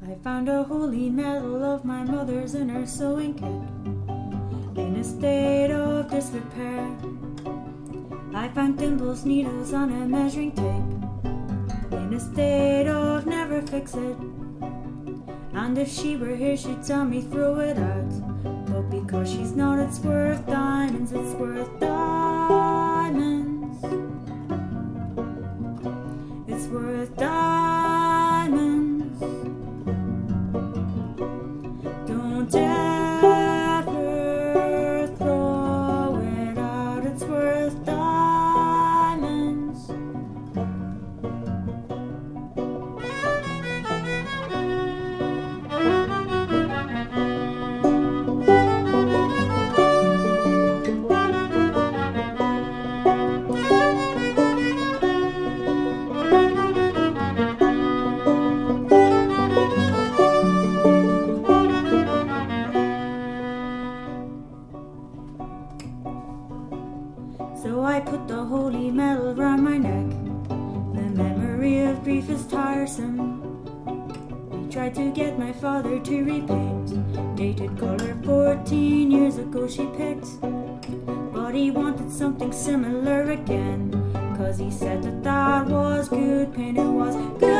I found a holy medal of my mother's in her sewing kit. In a state of disrepair, I found thimbles, needles on a measuring tape. In a state of never fix it. And if she were here, she'd tell me throw it out. But because she's not, it's worth diamonds, it's worth diamonds. It's worth diamonds. Don't ever throw it out, it's worth diamonds. So I put the holy medal round my neck. The memory of grief is tiresome. We tried to get my father to repaint. Dated color 14 years ago she picked. But he wanted something similar again, 'cause he said that that was good paint, it was good